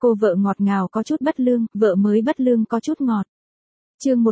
Cô vợ ngọt ngào có chút bất lương, vợ mới bất lương có chút ngọt. Chương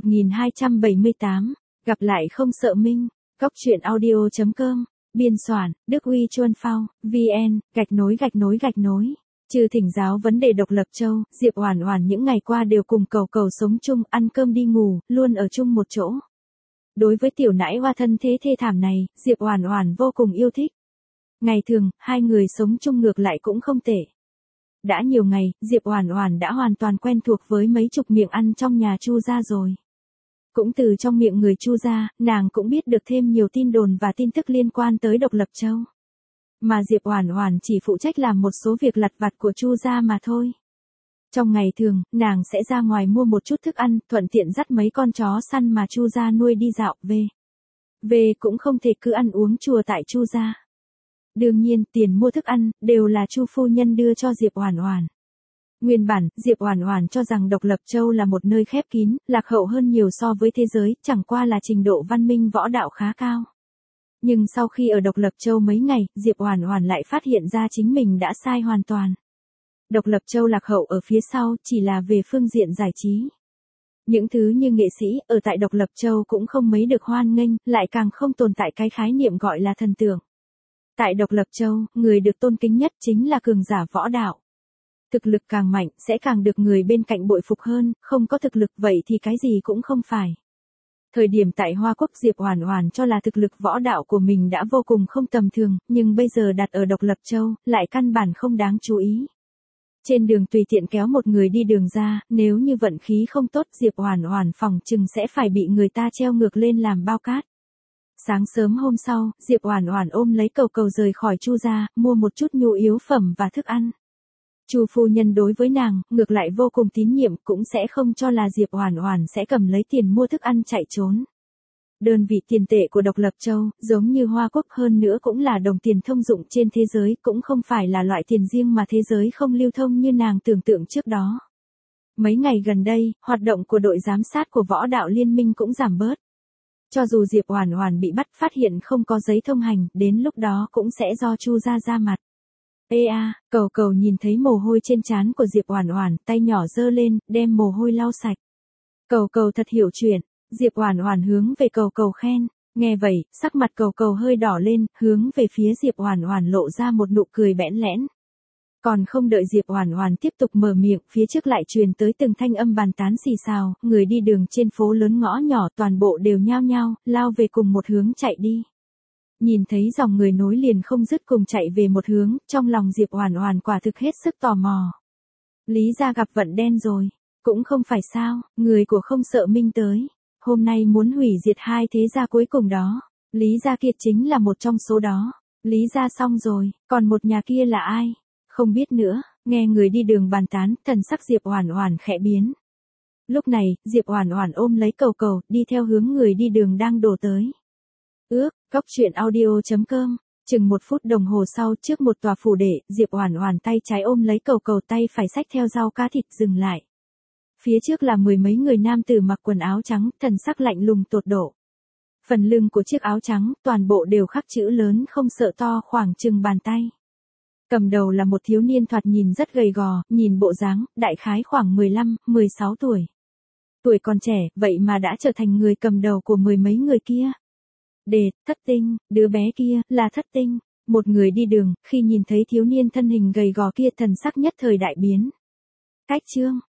1278, gặp lại không sợ Minh. Góc truyện audio.com. Biên soạn, Đức Uy Chuân Phao, VN, gạch nối. Trừ thỉnh giáo vấn đề độc lập châu, Diệp Oản Oản những ngày qua đều cùng Cầu Cầu sống chung, ăn cơm đi ngủ, luôn ở chung một chỗ. Đối với tiểu nãi hoa thân thế thê thảm này, Diệp Oản Oản vô cùng yêu thích. Ngày thường, hai người sống chung ngược lại cũng không tệ. Đã nhiều ngày, Diệp Oản Oản đã hoàn toàn quen thuộc với mấy chục miệng ăn trong nhà Chu gia rồi. Cũng từ trong miệng người Chu gia, nàng cũng biết được thêm nhiều tin đồn và tin tức liên quan tới độc lập châu. Mà Diệp Oản Oản chỉ phụ trách làm một số việc lặt vặt của Chu gia mà thôi. Trong ngày thường, nàng sẽ ra ngoài mua một chút thức ăn, thuận tiện dắt mấy con chó săn mà Chu gia nuôi đi dạo về cũng không thể cứ ăn uống chùa tại Chu gia. Đương nhiên, tiền mua thức ăn đều là Chu phu nhân đưa cho Diệp Oản Oản. Nguyên bản, Diệp Oản Oản cho rằng độc lập châu là một nơi khép kín, lạc hậu hơn nhiều so với thế giới, chẳng qua là trình độ văn minh võ đạo khá cao. Nhưng sau khi ở độc lập châu mấy ngày, Diệp Oản Oản lại phát hiện ra chính mình đã sai hoàn toàn. Độc lập châu lạc hậu ở phía sau, chỉ là về phương diện giải trí. Những thứ như nghệ sĩ, ở tại độc lập châu cũng không mấy được hoan nghênh, lại càng không tồn tại cái khái niệm gọi là thần tượng. Tại độc lập châu, người được tôn kính nhất chính là cường giả võ đạo. Thực lực càng mạnh, sẽ càng được người bên cạnh bội phục hơn, không có thực lực vậy thì cái gì cũng không phải. Thời điểm tại Hoa Quốc Diệp Oản Oản cho là thực lực võ đạo của mình đã vô cùng không tầm thường, nhưng bây giờ đặt ở độc lập châu, lại căn bản không đáng chú ý. Trên đường tùy tiện kéo một người đi đường ra, nếu như vận khí không tốt Diệp Oản Oản phòng chừng sẽ phải bị người ta treo ngược lên làm bao cát. Sáng sớm hôm sau, Diệp Oản Oản ôm lấy Cầu Cầu rời khỏi Chu gia, mua một chút nhu yếu phẩm và thức ăn. Chu phu nhân đối với nàng, ngược lại vô cùng tín nhiệm, cũng sẽ không cho là Diệp Oản Oản sẽ cầm lấy tiền mua thức ăn chạy trốn. Đơn vị tiền tệ của độc lập châu, giống như Hoa Quốc hơn nữa cũng là đồng tiền thông dụng trên thế giới, cũng không phải là loại tiền riêng mà thế giới không lưu thông như nàng tưởng tượng trước đó. Mấy ngày gần đây, hoạt động của đội giám sát của võ đạo liên minh cũng giảm bớt. Cho dù Diệp Oản Oản bị bắt phát hiện không có giấy thông hành, đến lúc đó cũng sẽ do Chu gia ra mặt. Ê a, Cầu Cầu nhìn thấy mồ hôi trên trán của Diệp Oản Oản, tay nhỏ giơ lên, đem mồ hôi lau sạch. Cầu Cầu thật hiểu chuyện, Diệp Oản Oản hướng về Cầu Cầu khen, nghe vậy, sắc mặt Cầu Cầu hơi đỏ lên, hướng về phía Diệp Oản Oản lộ ra một nụ cười bẽn lẽn. Còn không đợi Diệp Oản Oản tiếp tục mở miệng, phía trước lại truyền tới từng thanh âm bàn tán xì xào, người đi đường trên phố lớn ngõ nhỏ toàn bộ đều nhao nhao, lao về cùng một hướng chạy đi. Nhìn thấy dòng người nối liền không dứt cùng chạy về một hướng, trong lòng Diệp Oản Oản quả thực hết sức tò mò. Lý gia gặp vận đen rồi, cũng không phải sao, người của không sợ Minh tới, hôm nay muốn hủy diệt hai thế gia cuối cùng đó, Lý gia Kiệt chính là một trong số đó. Lý gia xong rồi, còn một nhà kia là ai? Không biết nữa, nghe người đi đường bàn tán, thần sắc Diệp Oản Oản khẽ biến. Lúc này, Diệp Oản Oản ôm lấy Cầu Cầu, đi theo hướng người đi đường đang đổ tới. Góc truyện audio.com. Chừng 1 phút đồng hồ sau, trước một tòa phủ đệ, Diệp Oản Oản tay trái ôm lấy Cầu Cầu, tay phải xách theo rau cá thịt dừng lại. Phía trước là mười mấy người nam tử mặc quần áo trắng, thần sắc lạnh lùng tột độ. Phần lưng của chiếc áo trắng, toàn bộ đều khắc chữ lớn không sợ to khoảng chừng bàn tay. Cầm đầu là một thiếu niên thoạt nhìn rất gầy gò, nhìn bộ dáng, đại khái khoảng 15, 16 tuổi. Tuổi còn trẻ, vậy mà đã trở thành người cầm đầu của mười mấy người kia. Thất tinh, đứa bé kia, là Thất tinh. Một người đi đường, khi nhìn thấy thiếu niên thân hình gầy gò kia thần sắc nhất thời đại biến. Cách chương,